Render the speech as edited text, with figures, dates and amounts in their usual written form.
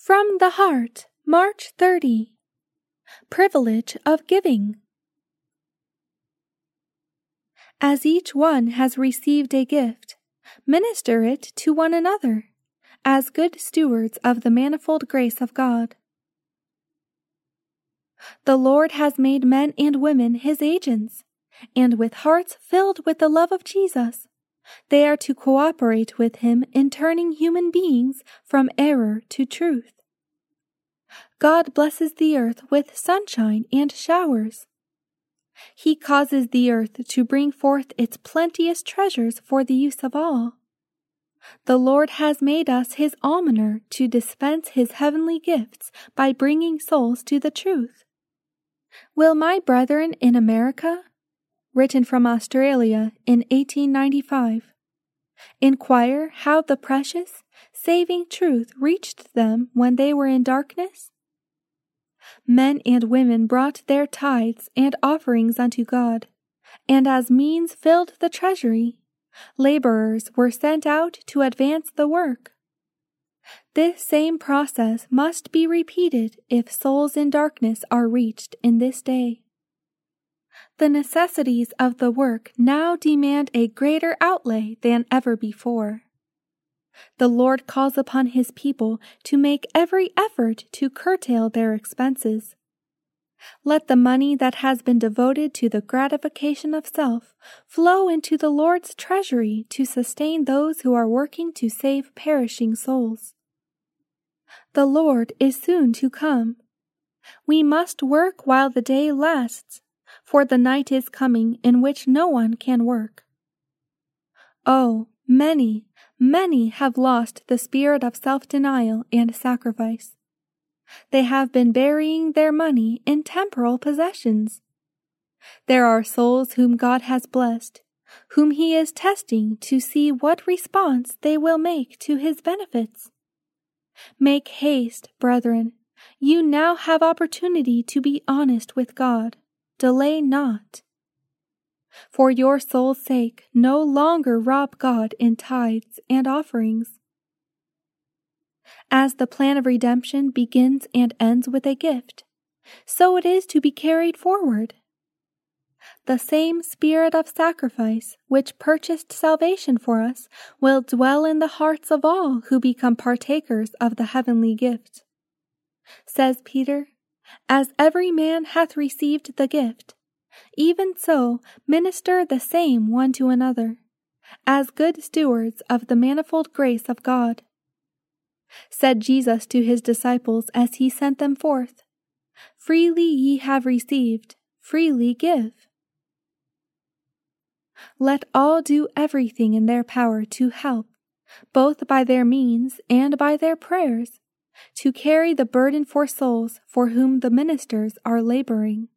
From the Heart, March 30. Privilege of Giving. As each one has received a gift, minister it to one another, as good stewards of the manifold grace of God. The Lord has made men and women His agents, and with hearts filled with the love of Jesus, they are to cooperate with Him in turning human beings from error to truth. God blesses the earth with sunshine and showers. He causes the earth to bring forth its plenteous treasures for the use of all. The Lord has made us His almoner to dispense His heavenly gifts by bringing souls to the truth. Will my brethren in America, written from Australia in 1895, inquire how the precious, saving truth reached them when they were in darkness? Men and women brought their tithes and offerings unto God, and as means filled the treasury, laborers were sent out to advance the work. This same process must be repeated if souls in darkness are reached in this day. The necessities of the work now demand a greater outlay than ever before. The Lord calls upon His people to make every effort to curtail their expenses. Let the money that has been devoted to the gratification of self flow into the Lord's treasury to sustain those who are working to save perishing souls. The Lord is soon to come. We must work while the day lasts, for the night is coming in which no one can work. Oh, many have lost the spirit of self-denial and sacrifice. They have been burying their money in temporal possessions. There are souls whom God has blessed, whom He is testing to see what response they will make to His benefits. Make haste, brethren. You now have opportunity to be honest with God. Delay not. For your soul's sake, no longer rob God in tithes and offerings. As the plan of redemption begins and ends with a gift, so it is to be carried forward. The same spirit of sacrifice which purchased salvation for us will dwell in the hearts of all who become partakers of the heavenly gift. Says Peter, "As every man hath received the gift, even so minister the same one to another, as good stewards of the manifold grace of God." Said Jesus to His disciples as He sent them forth, "Freely ye have received, freely give." Let all do everything in their power to help, both by their means and by their prayers, to carry the burden for souls for whom the ministers are laboring.